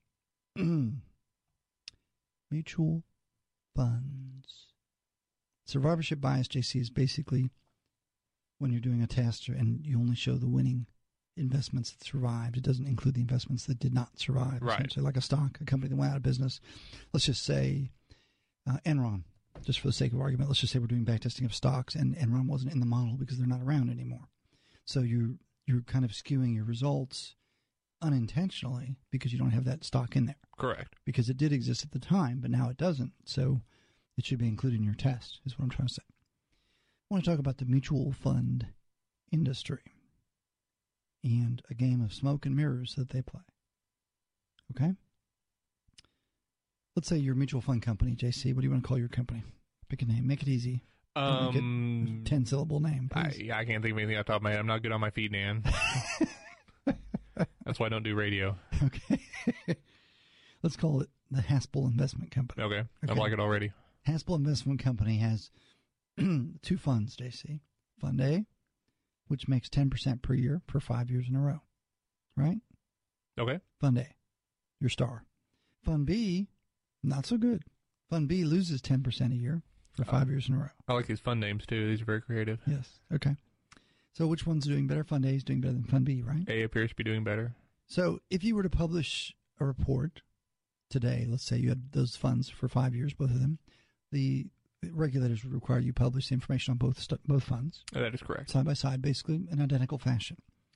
mutual funds. Survivorship bias, J C, is basically when you're doing a test and you only show the winning investments that survived. It doesn't include the investments that did not survive. Right. Essentially, like a stock, a company that went out of business. Let's just say uh, Enron, just for the sake of argument, let's just say we're doing backtesting of stocks and Enron wasn't in the model because they're not around anymore. So you're, you're kind of skewing your results unintentionally because you don't have that stock in there. Correct. Because it did exist at the time, but now it doesn't. So it should be included in your test, is what I'm trying to say. I want to talk about the mutual fund industry and a game of smoke and mirrors that they play. Okay? Let's say your mutual fund company, J C. What do you want to call your company? Pick a name. Make it easy. Um, ten-syllable name, please. I, I can't think of anything off the top of my head. I'm not good on my feet, Dan. That's why I don't do radio. Okay. Let's call it the Haspel Investment Company. Okay. Okay. I like it already. Haspel Investment Company has two funds, J C. Fund A, which makes ten percent per year for five years in a row. Right? Okay. Fund A, your star. Fund B, not so good. Fund B loses ten percent a year for five uh, years in a row. I like these fund names, too. These are very creative. Yes. Okay. So which one's doing better? Fund A is doing better than Fund B, right? A appears to be doing better. So if you were to publish a report today, let's say you had those funds for five years, both of them, the regulators would require you publish the information on both st- both funds. That is correct. Side by side, basically, in identical fashion.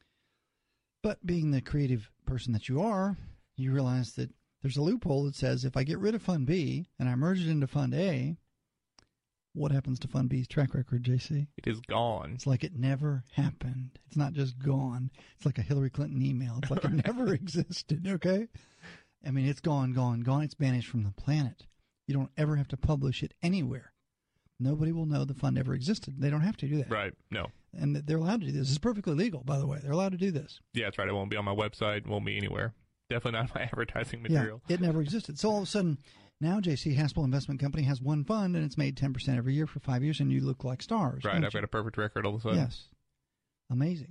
But being the creative person that you are, you realize that there's a loophole that says if I get rid of Fund B and I merge it into Fund A, what happens to Fund B's track record, J C? It is gone. It's like it never happened. It's not just gone. It's like a Hillary Clinton email. It's like it never existed, okay? I mean, it's gone, gone, gone. It's banished from the planet. You don't ever have to publish it anywhere. Nobody will know the fund ever existed. They don't have to do that. Right. No. And they're allowed to do this. This is perfectly legal, by the way. They're allowed to do this. Yeah, that's right. It won't be on my website. It won't be anywhere. Definitely not my advertising material. Yeah, it never existed. So all of a sudden, now J C Haspel Investment Company has one fund, and it's made ten percent every year for five years, and you look like stars. Right. I've got a perfect record all of a sudden. Yes. Amazing.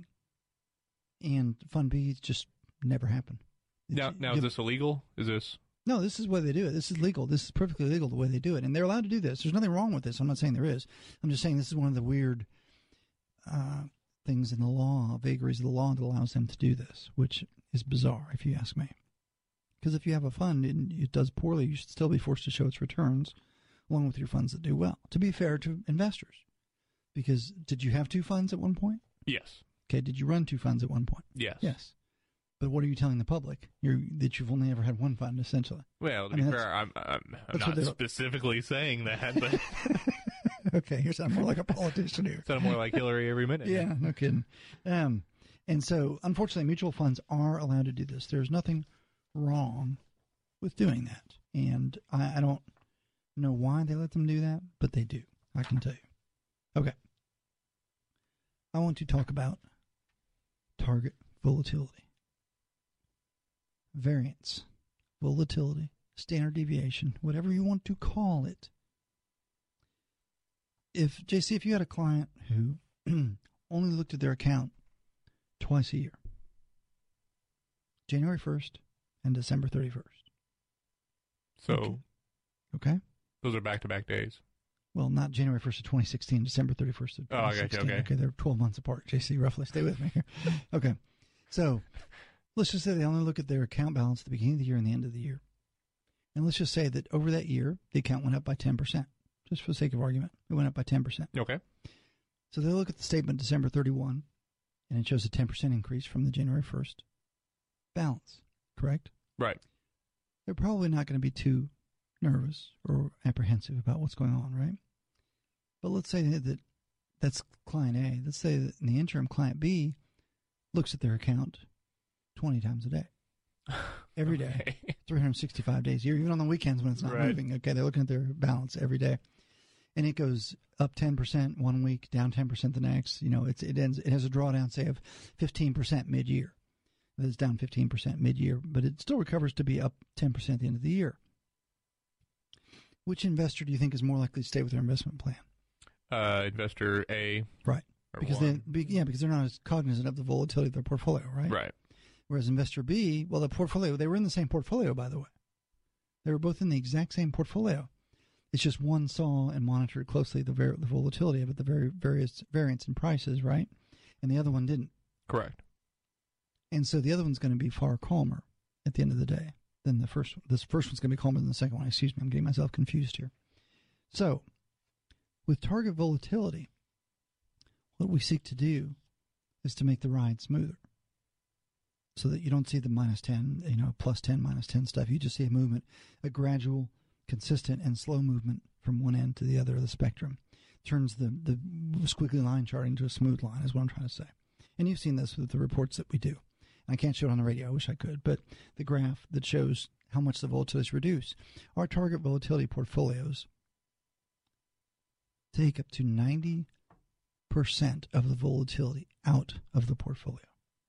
And Fund B just never happened. Now, now is this illegal? Is this... No, this is the way they do it. This is legal. This is perfectly legal the way they do it. And they're allowed to do this. There's nothing wrong with this. I'm not saying there is. I'm just saying this is one of the weird uh, things in the law, vagaries of the law that allows them to do this, which is bizarre if you ask me. Because if you have a fund and it does poorly, you should still be forced to show its returns along with your funds that do well, to be fair to investors. Because did you have two funds at one point? Yes. Okay, did you run two funds at one point? Yes. Yes. But what are you telling the public? You're, that you've only ever had one fund, essentially. Well, to I be mean, fair, I'm, I'm, I'm that's what not they're- specifically saying that, but Okay, you sound more like a politician here. sound more like Hillary every minute. Yeah, no kidding. Um, and so, unfortunately, mutual funds are allowed to do this. There's nothing wrong with doing that. And I, I don't know why they let them do that, but they do. I can tell you. Okay. I want to talk about target volatility. Variance, volatility, standard deviation, whatever you want to call it. If, J C, if you had a client who only looked at their account twice a year, January first and December thirty-first. So, Okay. Okay? those are back-to-back days. Well, not January first of twenty sixteen, December thirty-first of Oh, I got twenty you, sixteen. okay. Okay, they're twelve months apart, J C, roughly. Stay with me here. Okay. So, let's just say they only look at their account balance at the beginning of the year and the end of the year. And let's just say that over that year, the account went up by ten percent. Just for the sake of argument, it went up by ten percent. Okay. So they look at the statement December thirty-first, and it shows a ten percent increase from the January first balance, correct? Right. They're probably not going to be too nervous or apprehensive about what's going on, right? But let's say that that's client A. Let's say that in the interim, client B looks at their account twenty times a day. Every day. Okay. three hundred sixty-five days a year, even on the weekends when it's not Right. moving. Okay, they're looking at their balance every day. And it goes up ten percent one week, down ten percent the next. You know, it's, it ends. It has a drawdown, say, of fifteen percent mid-year. It's down fifteen percent mid-year, but it still recovers to be up ten percent at the end of the year. Which investor do you think is more likely to stay with their investment plan? Uh, investor A. Right. Or Because one. they, be, yeah, because they're not as cognizant of the volatility of their portfolio, right? Right. Whereas investor B, well, the portfolio, they were in the same portfolio, by the way. They were both in the exact same portfolio. It's just one saw and monitored closely the, ver- the volatility of it, the very various variance in prices, right? And the other one didn't. Correct. And so the other one's going to be far calmer at the end of the day than the first one. This first one's going to be calmer than the second one. Excuse me, I'm getting myself confused here. So, with target volatility, what we seek to do is to make the ride smoother so that you don't see the minus ten, you know, plus ten, minus ten stuff. You just see a movement, a gradual, consistent, and slow movement from one end to the other of the spectrum. Turns the, the squiggly line chart into a smooth line is what I'm trying to say. And you've seen this with the reports that we do. I can't show it on the radio. I wish I could. But the graph that shows how much the volatility is reduced. Our target volatility portfolios take up to ninety percent of the volatility out of the portfolio.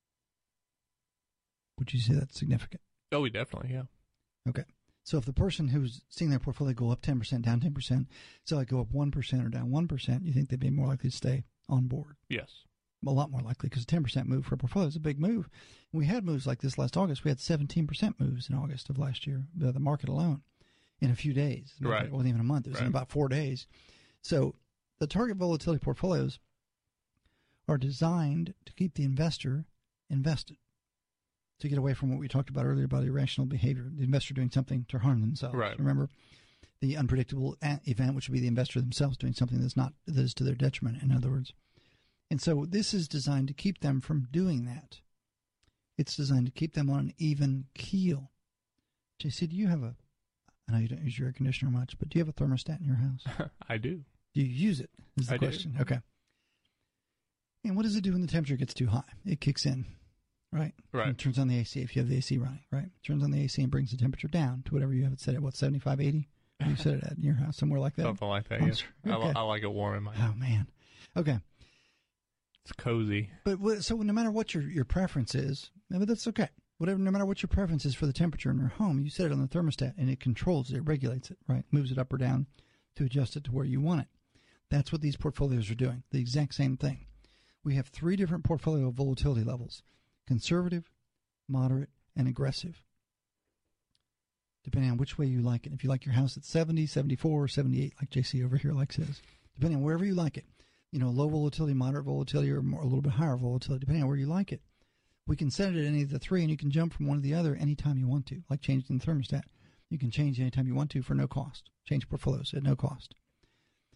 Would you say that's significant? Oh, we definitely, yeah. Okay. So if the person who's seeing their portfolio go up ten percent, down ten percent, so like go up one percent or down one percent, you think they'd be more likely to stay on board? Yes. A lot more likely, because a ten percent move for a portfolio is a big move. We had moves like this last August. We had seventeen percent moves in August of last year, the, the market alone, in a few days. Right. It wasn't even a month. It was in Right. about four days. So the target volatility portfolios are designed to keep the investor invested, to get away from what we talked about earlier about irrational behavior, the investor doing something to harm themselves. Right. Remember, the unpredictable a- event, which would be the investor themselves doing something that's not, that is to their detriment, in other words. And so this is designed to keep them from doing that. It's designed to keep them on an even keel. J C, do you have a, I know you don't use your air conditioner much, but do you have a thermostat in your house? I do. Do you use it, is the I do. question. Okay. And what does it do when the temperature gets too high? It kicks in, right? Right. It turns on the A C if you have the A C running, right? It turns on the A C and brings the temperature down to whatever you have it set at, what, seventy-five, eighty? You set it at in your house, somewhere like that? Something like that, I'm yeah. sure- I, li- okay. I like it warm in my Oh, man. Okay. It's cozy. But wh- so no matter what your, your preference is, no, but that's okay. Whatever, no matter what your preference is for the temperature in your home, you set it on the thermostat and it controls it, it regulates it, right? Moves it up or down to adjust it to where you want it. That's what these portfolios are doing. The exact same thing. We have three different portfolio volatility levels: conservative, moderate, and aggressive, depending on which way you like it. If you like your house at seventy, seventy-four, or seventy-eight, like J C over here likes his, depending on wherever you like it, you know, low volatility, moderate volatility, or more, a little bit higher volatility, depending on where you like it. We can set it at any of the three, and you can jump from one to the other anytime you want to, like changing the thermostat. You can change anytime you want to for no cost. Change portfolios at no cost.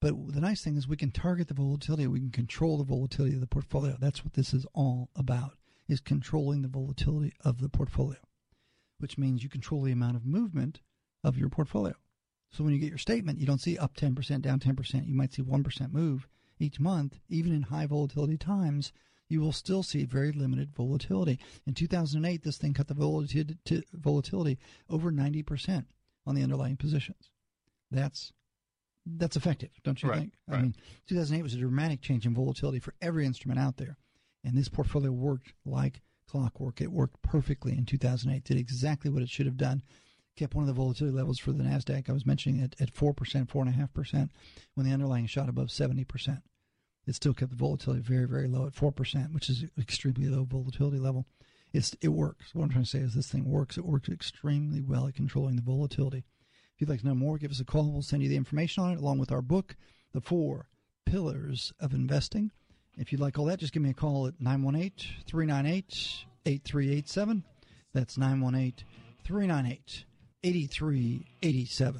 But the nice thing is we can target the volatility. We can control the volatility of the portfolio. That's what this is all about, is controlling the volatility of the portfolio, which means you control the amount of movement of your portfolio. So when you get your statement, you don't see up ten percent, down ten percent. You might see one percent move each month. Even in high volatility times, you will still see very limited volatility. In two thousand eight, this thing cut the volatility, to volatility over ninety percent on the underlying positions. That's that's effective, don't you right, think? Right. I mean, two thousand eight was a dramatic change in volatility for every instrument out there. And this portfolio worked like clockwork. It worked perfectly in two thousand eight, did exactly what it should have done. Kept one of the volatility levels for the NASDAQ I was mentioning at, at four percent, four point five percent, when the underlying shot above seventy percent. It still kept the volatility very, very low at four percent, which is an extremely low volatility level. It's, it works. What I'm trying to say is this thing works. It works extremely well at controlling the volatility. If you'd like to know more, give us a call. We'll send you the information on it, along with our book, The Four Pillars of Investing. If you'd like all that, just give me a call at nine one eight, three nine eight, eight three eight seven. That's nine one eight, three nine eight, eight three eight seven.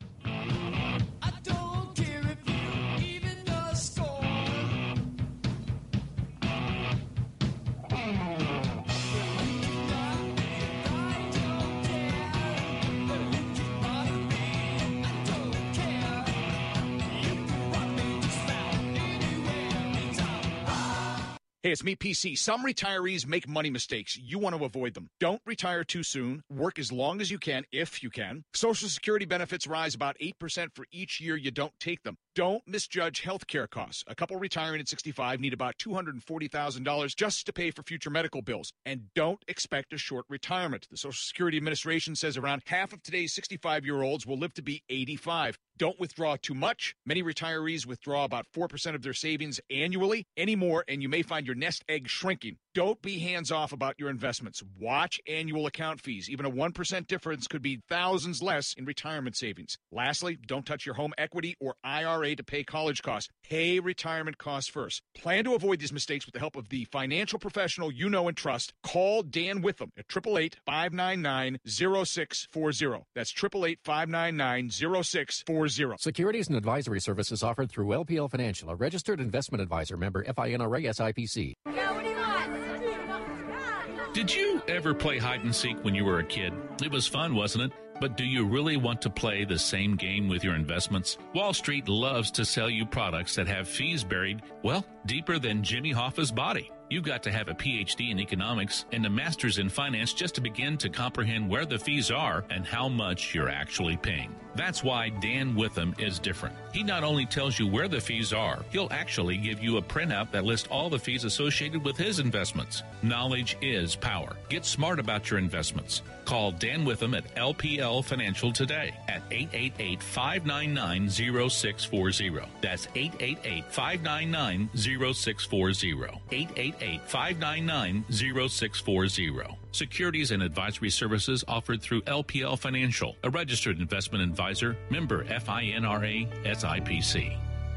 Hey, it's me, P C. Some retirees make money mistakes. You want to avoid them. Don't retire too soon. Work as long as you can, if you can. Social Security benefits rise about eight percent for each year you don't take them. Don't misjudge health care costs. A couple retiring at sixty-five need about two hundred forty thousand dollars just to pay for future medical bills. And don't expect a short retirement. The Social Security Administration says around half of today's sixty-five-year-olds will live to be eighty-five. Don't withdraw too much. Many retirees withdraw about four percent of their savings annually. Any more, and you may find your nest egg shrinking. Don't be hands-off about your investments. Watch annual account fees. Even a one percent difference could be thousands less in retirement savings. Lastly, don't touch your home equity or I R A to pay college costs. Pay retirement costs first. Plan to avoid these mistakes with the help of the financial professional you know and trust. Call Dan Witham at eight eight eight, five nine nine, zero six four zero. That's eight eight eight, five nine nine, zero six four zero. Securities and advisory services offered through L P L Financial, a registered investment advisor, member F I N R A S I P C. Did you ever play hide and seek when you were a kid? It was fun, wasn't it? But do you really want to play the same game with your investments? Wall Street loves to sell you products that have fees buried, well, deeper than Jimmy Hoffa's body. You've got to have a P H D in economics and a master's in finance just to begin to comprehend where the fees are and how much you're actually paying. That's why Dan Witham is different. He not only tells you where the fees are, he'll actually give you a printout that lists all the fees associated with his investments. Knowledge is power. Get smart about your investments. Call Dan Witham at L P L Financial today at eight eight eight, five nine nine, zero six four zero. That's eight eight eight, five nine nine, zero six four zero. eight eight eight, five nine nine, zero six four zero. Securities and advisory services offered through L P L Financial, a registered investment advisor, member F I N R A S I P C.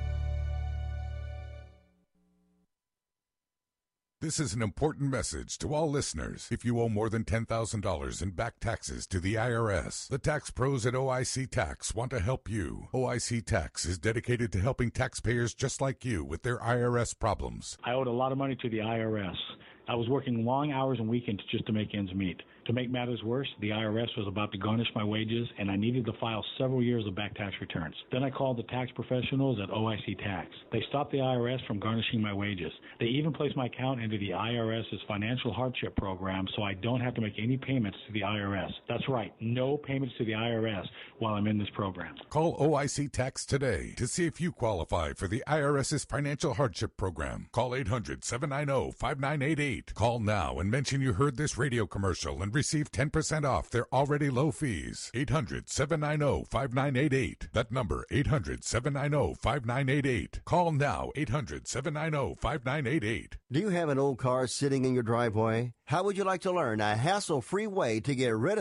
This is an important message to all listeners. If you owe more than ten thousand dollars in back taxes to the I R S, the tax pros at O I C Tax want to help you. O I C Tax is dedicated to helping taxpayers just like you with their I R S problems. I owed a lot of money to the I R S. I was working long hours and weekends just to make ends meet. To make matters worse, the I R S was about to garnish my wages, and I needed to file several years of back tax returns. Then I called the tax professionals at O I C Tax. They stopped the I R S from garnishing my wages. They even placed my account into the IRS's financial hardship program, so I don't have to make any payments to the I R S. That's right, no payments to the I R S while I'm in this program. Call O I C Tax today to see if you qualify for the IRS's financial hardship program. Call eight hundred, seven nine zero, five nine eight eight. Call now and mention you heard this radio commercial and receive ten percent off their already low fees. eight hundred, seven nine zero, five nine eight eight. That number, eight hundred, seven nine zero, five nine eight eight. Call now, eight hundred, seven nine zero, five nine eight eight. Do you have an old car sitting in your driveway? How would you like to learn a hassle-free way to get rid of it?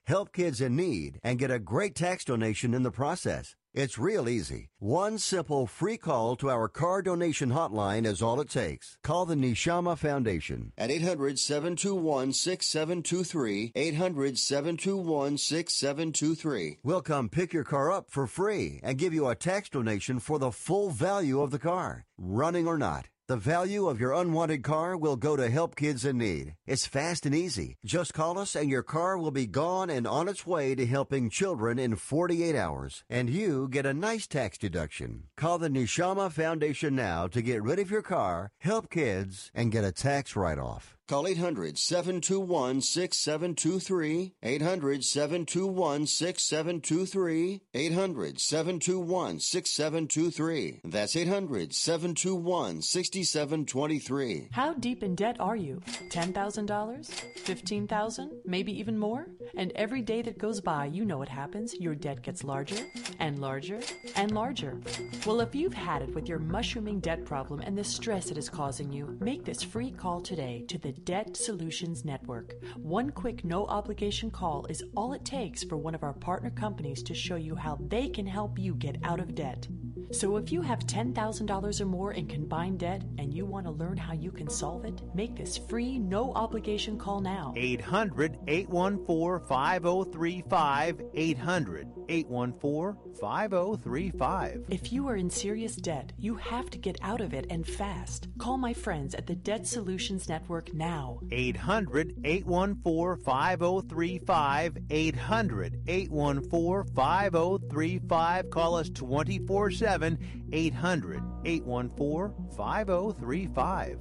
help kids in need, and get a great tax donation in the process. It's real easy. One simple free call to our car donation hotline is all it takes. Call the Neshama Foundation at eight hundred, seven two one, six seven two three, eight hundred, seven two one, six seven two three. We'll come pick your car up for free and give you a tax donation for the full value of the car, running or not. The value of your unwanted car will go to help kids in need. It's fast and easy. Just call us and your car will be gone and on its way to helping children in forty-eight hours. And you get a nice tax deduction. Call the Neshama Foundation now to get rid of your car, help kids, and get a tax write-off. Call eight hundred, seven two one, six seven two three, eight hundred, seven two one, six seven two three, eight hundred, seven two one, six seven two three. That's eight hundred, seven two one, six seven two three. How deep in debt are you? ten thousand dollars? fifteen thousand dollars? Maybe even more? And every day that goes by, you know what happens. Your debt gets larger and larger and larger. Well, if you've had it with your mushrooming debt problem and the stress it is causing you, make this free call today to the Debt Solutions Network. One quick, no-obligation call is all it takes for one of our partner companies to show you how they can help you get out of debt. So if you have ten thousand dollars or more in combined debt and you want to learn how you can solve it, make this free, no-obligation call now. eight hundred, eight one four, five oh three five. eight hundred, eight one four, five oh three five. If you are in serious debt, you have to get out of it and fast. Call my friends at the Debt Solutions Network now. eight hundred, eight one four, five oh three five. eight hundred, eight one four, five oh three five. Call us twenty-four seven. eight hundred, eight one four, five oh three five.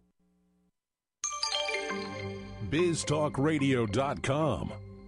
biz talk radio dot com.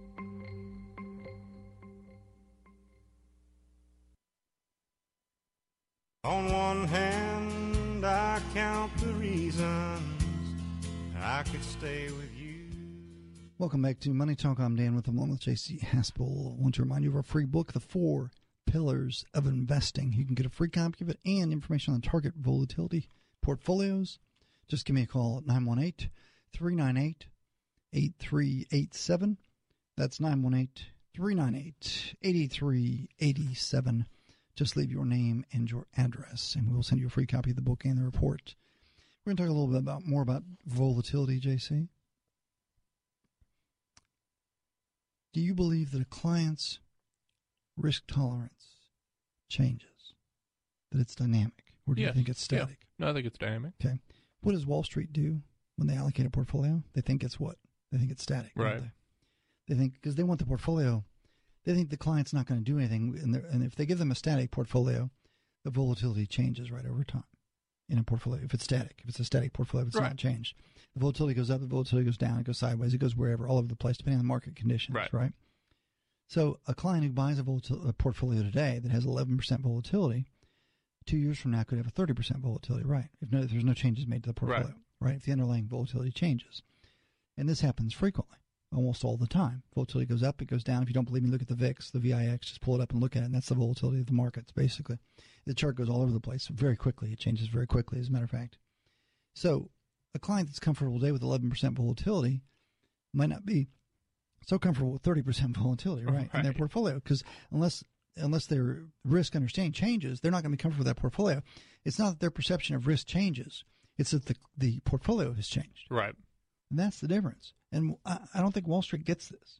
On one hand, I count the reasons I could stay with you. Welcome back to Money Talk. I'm Dan with along with J C Haspel. I want to remind you of our free book, The Four Pillars of Investing. You can get a free copy of it and information on target volatility portfolios. Just give me a call at nine one eight, three nine eight, eight three eight seven. That's nine one eight, three nine eight, eight three eight seven. Just leave your name and your address, and we'll send you a free copy of the book and the report. We're going to talk a little bit about more about volatility, J C. Do you believe that a client's risk tolerance changes, that it's dynamic, or do yes. you think it's static? Yeah. No, I think it's dynamic. Okay. What does Wall Street do when they allocate a portfolio? They think it's what? They think it's static. Right. They? they think, because they want the portfolio, they think the client's not going to do anything, and, and if they give them a static portfolio, the volatility changes right over time in a portfolio. If it's static, if it's a static portfolio, if it's right. not changed, the volatility goes up, the volatility goes down, it goes sideways, it goes wherever, all over the place, depending on the market conditions, right? right? So a client who buys a, volatil- a portfolio today that has eleven percent volatility, two years from now could have a thirty percent volatility, right? If, no, if there's no changes made to the portfolio, right. right? If the underlying volatility changes. And this happens frequently, almost all the time. Volatility goes up, it goes down. If you don't believe me, look at the V I X, the V I X, just pull it up and look at it, and that's the volatility of the markets, basically. The chart goes all over the place very quickly. It changes very quickly, as a matter of fact. So a client that's comfortable today with eleven percent volatility might not be so comfortable with thirty percent volatility, right, right. in their portfolio, because unless unless their risk understanding changes, they're not going to be comfortable with that portfolio. It's not that their perception of risk changes. It's that the, the portfolio has changed. Right. And that's the difference. And I, I don't think Wall Street gets this.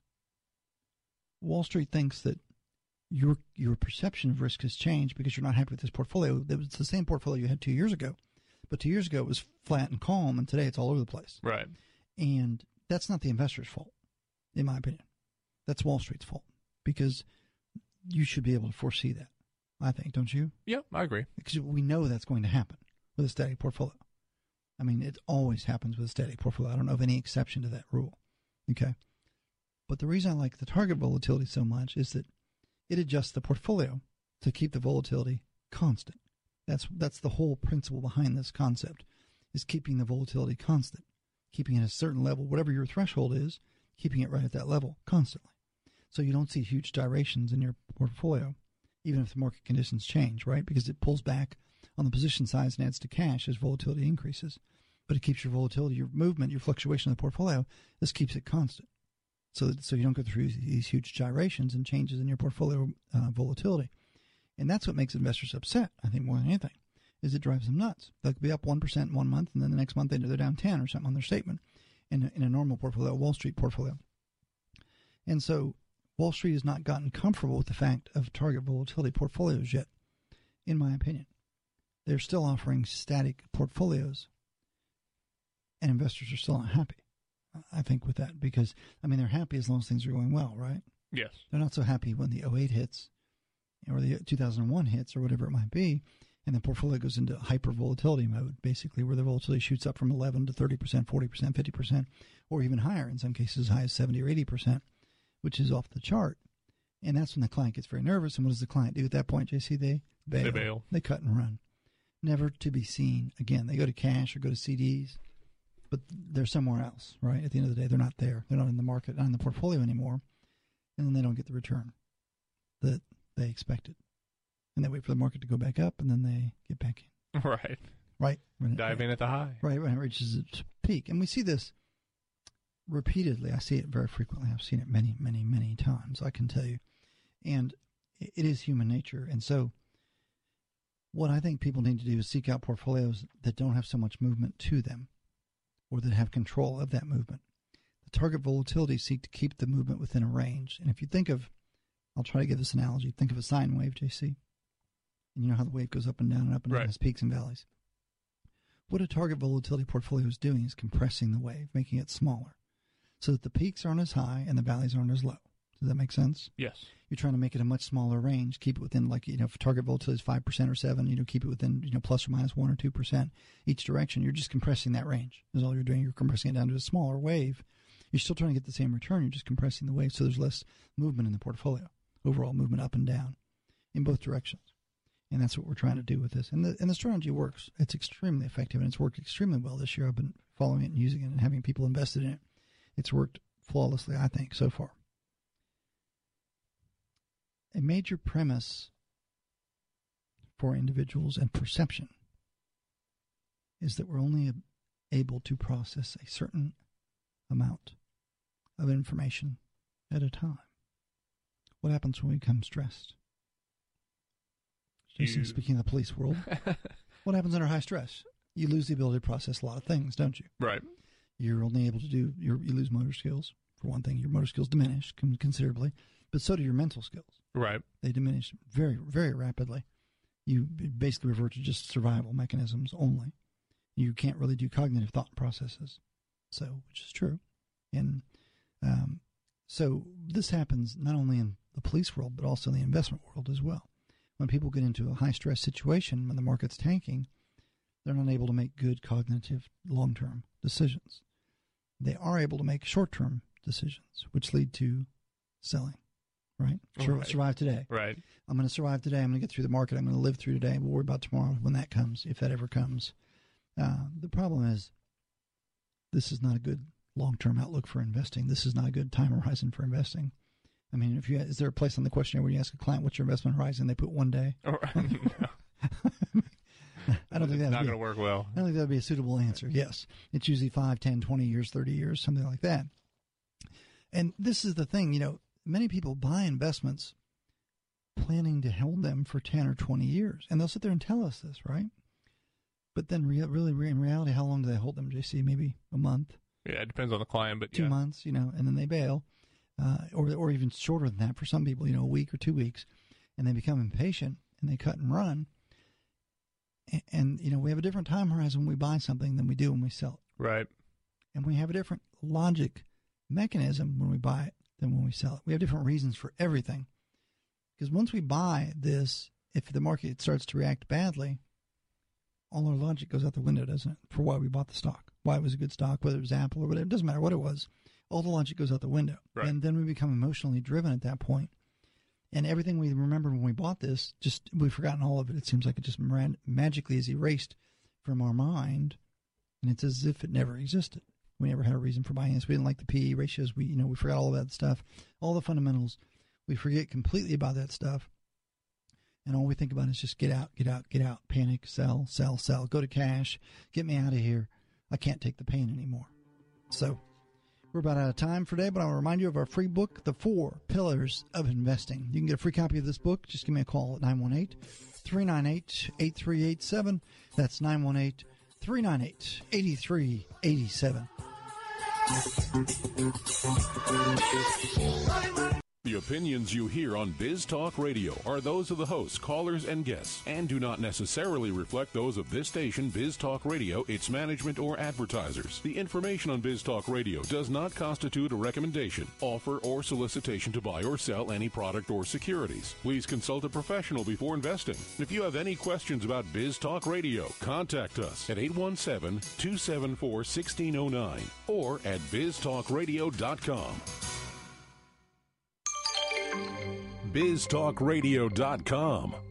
Wall Street thinks that your your perception of risk has changed because you're not happy with this portfolio. It was the same portfolio you had two years ago. But two years ago it was flat and calm, and today it's all over the place. Right. And that's not the investor's fault, in my opinion. That's Wall Street's fault, because you should be able to foresee that, I think, don't you? Yeah, I agree. Because we know that's going to happen with a static portfolio. I mean, it always happens with a static portfolio. I don't know of any exception to that rule. Okay? But the reason I like the target volatility so much is that it adjusts the portfolio to keep the volatility constant. That's that's the whole principle behind this concept, is keeping the volatility constant, keeping it at a certain level, whatever your threshold is, keeping it right at that level constantly. So you don't see huge gyrations in your portfolio, even if the market conditions change, right? Because it pulls back on the position size and adds to cash as volatility increases. But it keeps your volatility, your movement, your fluctuation of the portfolio, this keeps it constant. so that, so you don't go through these huge gyrations and changes in your portfolio uh, volatility. And that's what makes investors upset, I think, more than anything, is it drives them nuts. They'll be up one percent in one month, and then the next month they're down ten or something on their statement in a, in a normal portfolio, a Wall Street portfolio. And so Wall Street has not gotten comfortable with the fact of target volatility portfolios yet, in my opinion. They're still offering static portfolios, and investors are still not happy, I think, with that. Because, I mean, they're happy as long as things are going well, right? Yes. They're not so happy when the oh eight hits or the two thousand one hits or whatever it might be, and the portfolio goes into hyper volatility mode, basically, where the volatility shoots up from eleven to thirty percent, forty percent, fifty percent, or even higher, in some cases as high as seventy or eighty percent, which is off the chart. And that's when the client gets very nervous. And what does the client do at that point, J C? They bail. They bail. They cut and run. Never to be seen again. They go to cash or go to C Ds, but they're somewhere else, right? At the end of the day, they're not there. They're not in the market, not in the portfolio anymore, and then they don't get the return that they expected. And they wait for the market to go back up, and then they get back in. Right. Right. Dive in at the high. Right, when it reaches its peak. And we see this repeatedly. I see it very frequently. I've seen it many, many, many times, I can tell you. And it is human nature. And so what I think people need to do is seek out portfolios that don't have so much movement to them, or that have control of that movement. The target volatility seek to keep the movement within a range. And if you think of, I'll try to give this analogy, think of a sine wave, J C. And you know how the wave goes up and down and up and down, right. has peaks and valleys. What a target volatility portfolio is doing is compressing the wave, making it smaller, so that the peaks aren't as high and the valleys aren't as low. Does that make sense? Yes. You're trying to make it a much smaller range, keep it within, like, you know, if target volatility is five percent or seven, you know, keep it within, you know, plus or minus one or two percent each direction. You're just compressing that range. That's all you're doing. You're compressing it down to a smaller wave. You're still trying to get the same return. You're just compressing the wave so there's less movement in the portfolio, overall movement up and down in both directions. And that's what we're trying to do with this. And the, and the strategy works. It's extremely effective, and it's worked extremely well this year. I've been following it and using it and having people invested in it. It's worked flawlessly, I think, so far. A major premise for individuals and perception is that we're only able to process a certain amount of information at a time. What happens when we become stressed? You... Speaking of the police world, what happens under high stress? You lose the ability to process a lot of things, don't you? Right. You're only able to do, you're, you lose motor skills, for one thing. Your motor skills diminish considerably, but so do your mental skills. Right. They diminish very, very rapidly. You basically revert to just survival mechanisms only. You can't really do cognitive thought processes, so which is true. And um, so this happens not only in the police world, but also in the investment world as well. When people get into a high-stress situation, when the market's tanking, they're not able to make good cognitive long-term decisions. They are able to make short-term decisions, which lead to selling, right? Sure, right. Survive today. Right. I'm going to survive today. I'm going to get through the market. I'm going to live through today. We'll worry about tomorrow when that comes, if that ever comes. Uh, the problem is this is not a good long-term outlook for investing. This is not a good time horizon for investing. I mean, if you is there a place on the questionnaire where you ask a client what's your investment horizon, they put one day? Oh, no. I don't think that's not going to work well. I don't think that would be a suitable answer. Yes. It's usually five, ten, twenty years, thirty years, something like that. And this is the thing, you know, many people buy investments planning to hold them for ten or twenty years. And they'll sit there and tell us this, right? But then re- really, in reality, how long do they hold them, J C? Maybe a month? Yeah, it depends on the client, but Two yeah. months, you know, and then they bail. Uh, or or even shorter than that for some people, you know, a week or two weeks, and they become impatient and they cut and run. And, and, you know, we have a different time horizon when we buy something than we do when we sell it. Right. And we have a different logic mechanism when we buy it than when we sell it. We have different reasons for everything. Because once we buy this, if the market starts to react badly, all our logic goes out the window, doesn't it? For why we bought the stock, why it was a good stock, whether it was Apple or whatever. It doesn't matter what it was. All the logic goes out the window. Right. And then we become emotionally driven at that point. And everything we remembered when we bought this, just we've forgotten all of it. It seems like it just mag- magically is erased from our mind. And it's as if it never existed. We never had a reason for buying this. We didn't like the P E ratios. We, you know, we forgot all of that stuff. All the fundamentals. We forget completely about that stuff. And all we think about is just get out, get out, get out. Panic, sell, sell, sell. Go to cash. Get me out of here. I can't take the pain anymore. So We're about out of time for today, but I'll remind you of our free book, The Four Pillars of Investing. You can get a free copy of this book. Just give me a call at nine one eight, three nine eight, eight three eight seven. That's nine one eight, three nine eight, eight three eight seven. The opinions you hear on Biz Talk Radio are those of the hosts, callers, and guests, and do not necessarily reflect those of this station, Biz Talk Radio, its management, or advertisers. The information on Biz Talk Radio does not constitute a recommendation, offer, or solicitation to buy or sell any product or securities. Please consult a professional before investing. If you have any questions about Biz Talk Radio, contact us at eight one seven, two seven four, one six zero nine or at biz talk radio dot com. biz talk radio dot com.